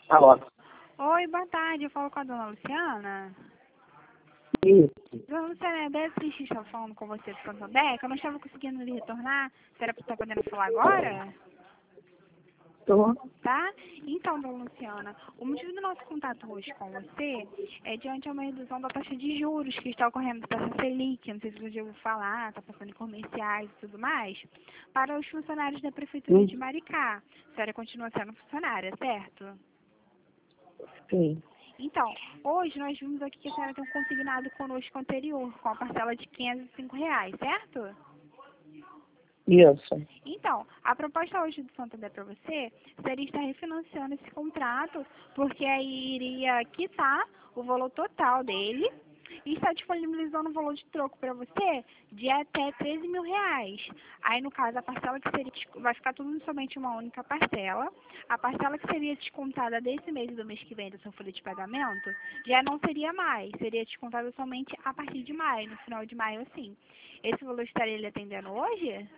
Alô? Oi, boa tarde. Eu falo com a dona Luciana. Isso. Dona Luciana, é Beatriz, estava falando com você do Santander, que eu não estava conseguindo lhe retornar. Você era para estar podendo falar agora? Tô. Tá? Então, dona Luciana, o motivo do nosso contato hoje com você é diante a uma redução da taxa de juros que está ocorrendo da taxa Selic, não sei se você já ouviu falar, está passando em comerciais e tudo mais, para os funcionários da Prefeitura de Maricá. A senhora continua sendo funcionária, certo? Sim. Então, hoje nós vimos aqui que a senhora tem um consignado conosco anterior, com a parcela de R$ 505, certo? Isso. Então, a proposta hoje do Santander para você seria estar refinanciando esse contrato, porque aí iria quitar o valor total dele e está disponibilizando um valor de troco para você de até R$ 13.000. Aí, no caso, a parcela que seria, vai ficar tudo somente uma única parcela. A parcela que seria descontada desse mês e do mês que vem da sua folha de pagamento já não seria mais, seria descontada somente a partir de maio, no final de maio, assim. Esse valor estaria lhe atendendo hoje?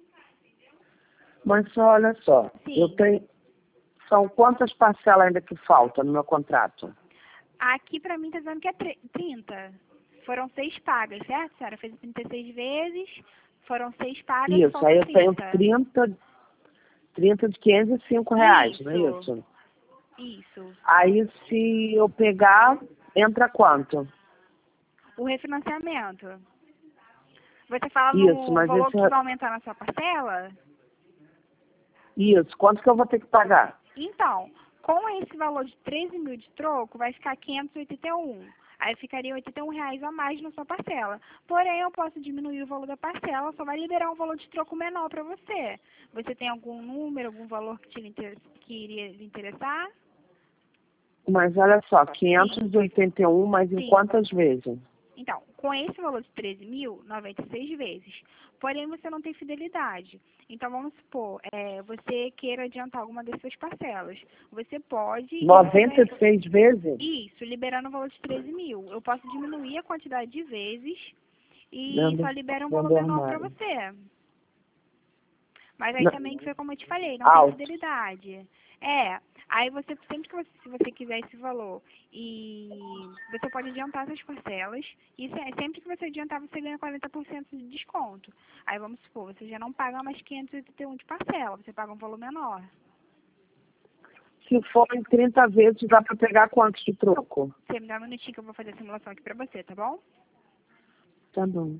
Mas olha só, eu Sim. tenho. São quantas parcelas ainda que faltam no meu contrato? Aqui pra mim tá dizendo que é 30. Foram 6 pagas, certo? A senhora fez 36 vezes, foram 6 pagas e Isso, faltam aí eu tenho 30. 30 de R$ 505, não é Isso, isso? isso. Aí se eu pegar, entra quanto? O refinanciamento. Você fala Isso, no mas valor esse. que vai aumentar na sua parcela? Isso, quanto que eu vou ter que pagar? Então, com esse valor de 13.000 de troco, vai ficar 581. Aí ficaria R$ 81 a mais na sua parcela. Porém, eu posso diminuir o valor da parcela, só vai liberar um valor de troco menor para você. Você tem algum número, algum valor que iria lhe interessar? Mas olha só, Sim, 581, mas em sim. quantas vezes? Então, com esse valor de 13.000, 96 vezes. Porém, você não tem fidelidade. Então, vamos supor, você queira adiantar alguma das suas parcelas. Você pode e você vai... 96 vezes? Isso, liberando o valor de 13.000. Eu posso diminuir a quantidade de vezes e Dentro, só libera um dentro valor do menor para armário. você. Mas aí Não, também que foi como eu te falei, não tem alto. fidelidade. Aí você, sempre que você, se você quiser esse valor, e você pode adiantar essas parcelas, e sempre que você adiantar, você ganha 40% de desconto. Aí vamos supor, você já não paga mais 581 de parcela, você paga um valor menor. Se for em 30 vezes, dá para pegar quantos de troco? Você me dá um minutinho que eu vou fazer a simulação aqui pra você, tá bom? Tá bom.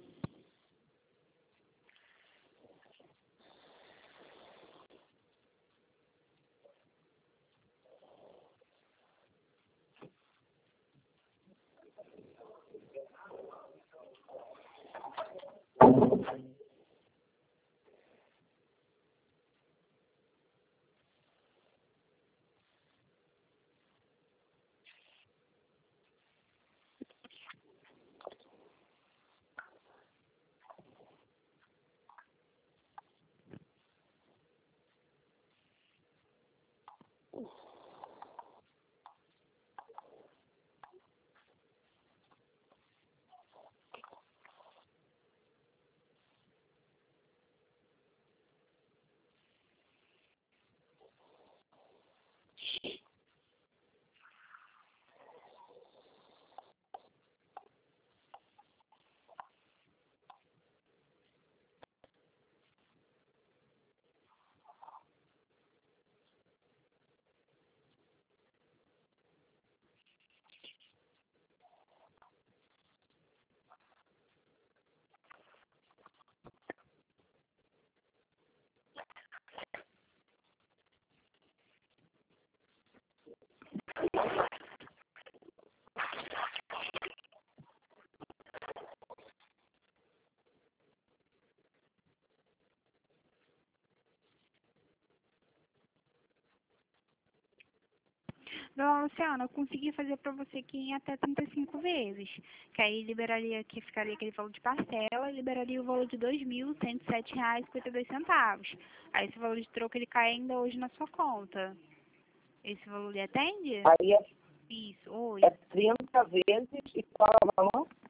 Dona Luciana, eu consegui fazer para você aqui em até 35 vezes. Que aí liberaria, que ficaria aquele valor de parcela, e liberaria o valor de R$ 2.107,52. Aí esse valor de troco ele cai ainda hoje na sua conta. Esse valor lhe atende? Aí Isso, oi. é 30 vezes e qual é o valor?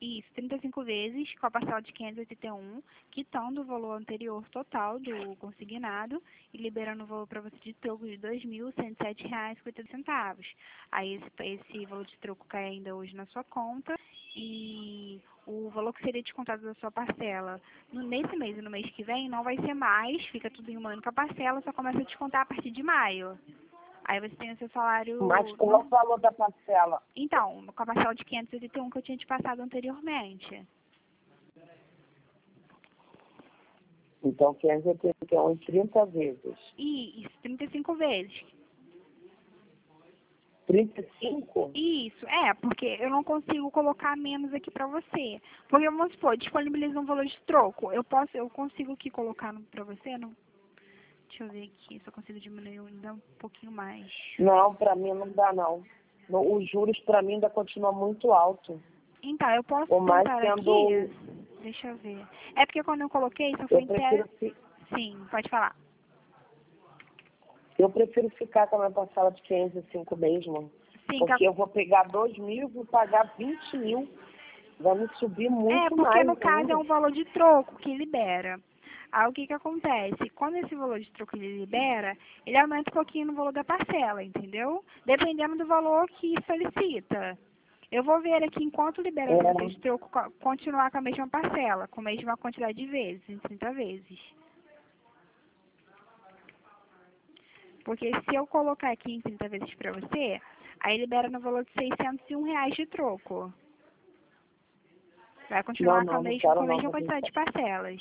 Isso, 35 vezes com a parcela de 581, quitando o valor anterior total do consignado e liberando o valor para você de troco de R$ 2.107,50. Aí esse valor de troco cai ainda hoje na sua conta e o valor que seria descontado da sua parcela nesse mês e no mês que vem não vai ser mais, fica tudo em uma única parcela, só começa a descontar a partir de maio. Aí você tem o seu salário... Mas qual é o valor da parcela? Então, com a parcela de 581 que eu tinha te passado anteriormente. Então, 581 em 30 vezes. Isso, 35 vezes. 35? Isso, porque eu não consigo colocar menos aqui pra você. Porque, vamos supor, disponibiliza um valor de troco. Eu consigo aqui colocar pra você? Não, deixa eu ver aqui se eu consigo diminuir ainda um pouquinho mais. Não, para mim não dá, não. Os juros, para mim, ainda continuam muito altos. Então, eu posso Por mais tentar sendo... aqui. Deixa eu ver. É porque quando eu coloquei, só foi Eu prefiro, Sim, pode falar. eu prefiro ficar com a minha parcela de 505 mesmo. Sim, Porque eu vou pegar 2.000 e vou pagar 20 mil. Vai me subir muito porque mais no caso ainda. é um valor de troco que libera. Aí o que que acontece? Quando esse valor de troco ele libera, ele aumenta um pouquinho no valor da parcela, entendeu? Dependendo do valor que solicita. Eu vou ver aqui enquanto libera o valor de troco, continuar com a mesma parcela, com a mesma quantidade de vezes, em 30 vezes. Porque se eu colocar aqui em 30 vezes para você, aí libera no valor de R$ 601 de troco. Vai continuar com a mesma quantidade de parcelas.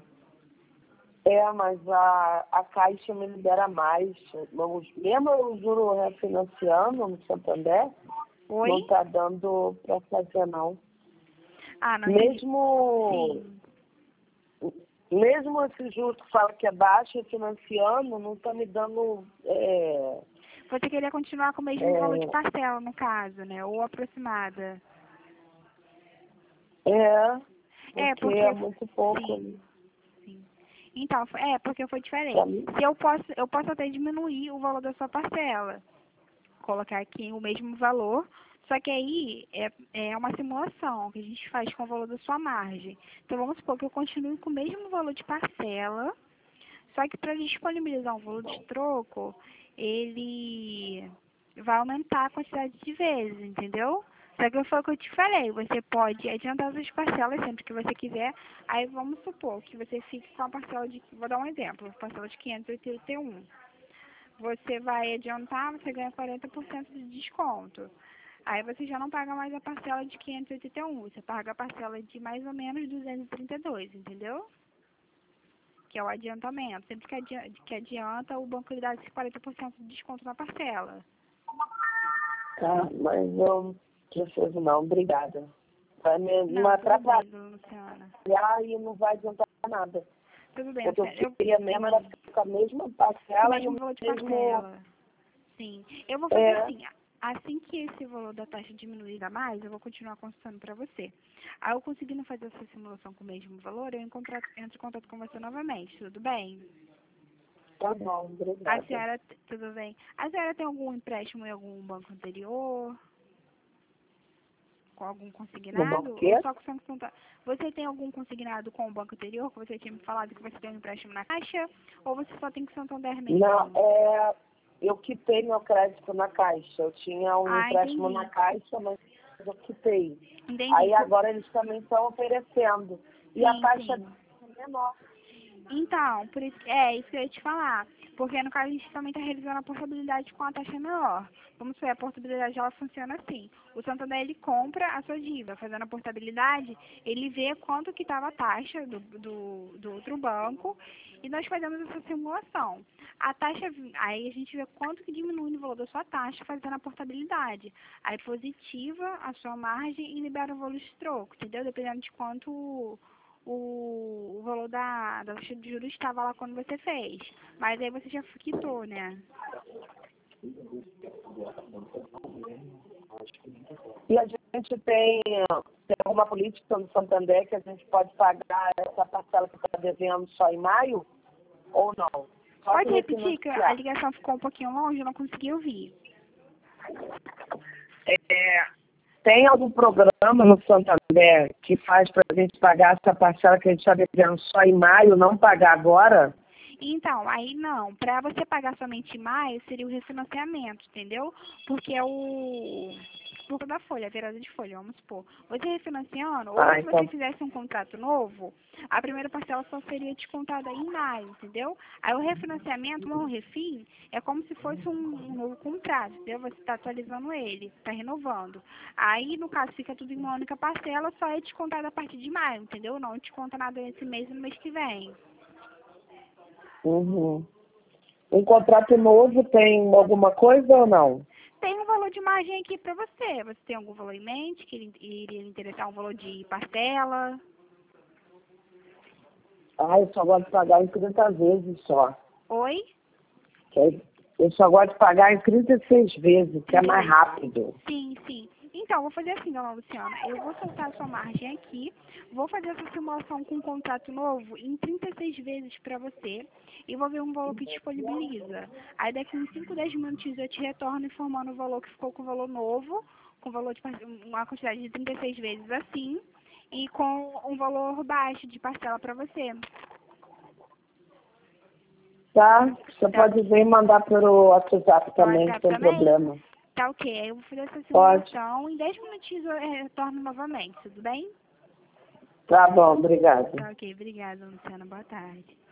Mas a Caixa me libera mais. Mesmo o juro refinanciando no Santander, Oi? não está dando para fazer, não. Ah, não. Mesmo, Sim. mesmo esse juro que fala que é baixo, financiando, não está me dando... Você queria continuar com o mesmo valor de parcela, no caso, né? Ou aproximada. Porque é muito pouco. Sim. Então, porque foi diferente. Eu posso até diminuir o valor da sua parcela. Colocar aqui o mesmo valor, só que aí é uma simulação que a gente faz com o valor da sua margem. Então, vamos supor que eu continue com o mesmo valor de parcela, só que para disponibilizar um valor de troco, ele vai aumentar a quantidade de vezes, entendeu? Só que foi o que eu te falei, você pode adiantar as parcelas sempre que você quiser. Aí vamos supor que você fique com a parcela de, vou dar um exemplo, parcela de 581. Você vai adiantar, você ganha 40% de desconto. Aí você já não paga mais a parcela de 581, você paga a parcela de mais ou menos 232, entendeu? Que é o adiantamento. Sempre que adianta, o banco lhe dá esse 40% de desconto na parcela. Tá, mas eu preciso não, obrigada. Vai me atrapalhar Luciana. E não vai adiantar nada. Tudo bem, Porque eu queria mesmo era ficar com a mesma parcela e o valor de mesmo... parcela. Sim. Eu vou fazer assim que esse valor da taxa diminuir a mais, eu vou continuar consultando para você. Aí eu conseguindo fazer essa simulação com o mesmo valor, eu entro em contato com você novamente, tudo bem? Tá bom, obrigada. Tudo bem. A senhora tem algum empréstimo em algum banco anterior? Com algum consignado? Ou só com Santo Antônio? Você tem algum consignado com o banco anterior, que você tinha me falado que você tem um empréstimo na Caixa? Ou você só tem com Santander mesmo? Não, eu quitei meu crédito na Caixa. Eu tinha um empréstimo na Caixa, mas eu quitei. Entendi. Aí agora eles também estão oferecendo. E a taxa é menor. Então, por isso, isso que eu ia te falar. Porque no caso a gente também está realizando a portabilidade com a taxa menor. Vamos ver, a portabilidade ela funciona assim. O Santander ele compra a sua dívida, fazendo a portabilidade, ele vê quanto que estava a taxa do outro banco e nós fazemos essa simulação. A taxa, aí a gente vê quanto que diminui o valor da sua taxa fazendo a portabilidade. Aí positiva a sua margem e libera o valor de troco, entendeu? Dependendo de quanto o valor da taxa de juros estava lá quando você fez. Mas aí você já quitou, né? E a gente tem alguma política no Santander que a gente pode pagar essa parcela que está devendo só em maio? Ou não? Pode repetir, que a ligação ficou um pouquinho longe, eu não consegui ouvir. Tem algum programa no Santander que faz para a gente pagar essa parcela que a gente está devendo só em maio, não pagar agora? Então, aí não. Para você pagar somente em maio, seria o refinanciamento, entendeu? Porque é o... Por da folha, a virada de folha, vamos supor. Você refinanciando, ou se Então, você fizesse um contrato novo, a primeira parcela só seria descontada em maio, entendeu? Aí o refinanciamento, não o refim, é como se fosse um novo contrato, entendeu? Você está atualizando ele, está renovando. Aí, no caso, fica tudo em uma única parcela, só é descontado a partir de maio, entendeu? Não desconta nada nesse mês e no mês que vem. uhum. Um contrato novo tem alguma coisa ou não? Tem um valor de margem aqui para você. Você tem algum valor em mente que iria lhe interessar um valor de parcela? Ah, eu só gosto de pagar em 30 vezes só. Oi? Eu só gosto de pagar em 36 vezes, que é mais rápido. Sim, sim. Então, vou fazer assim, dona Luciana. Eu vou soltar a sua margem aqui, vou fazer essa simulação com um contrato novo em 36 vezes para você e vou ver um valor que disponibiliza. Aí daqui uns 5, 10 minutinhos eu te retorno informando o valor que ficou com o valor novo, com o valor de uma quantidade de 36 vezes assim, e com um valor baixo de parcela para você. Tá? Você pode vir e mandar pelo WhatsApp também, WhatsApp sem também? problema. Tá ok. Aí eu vou fazer essa Pode. simulação. Em 10 minutinhos eu retorno novamente, tudo bem? Tá bom, obrigada. Tá ok. Obrigada, Luciana. Boa tarde.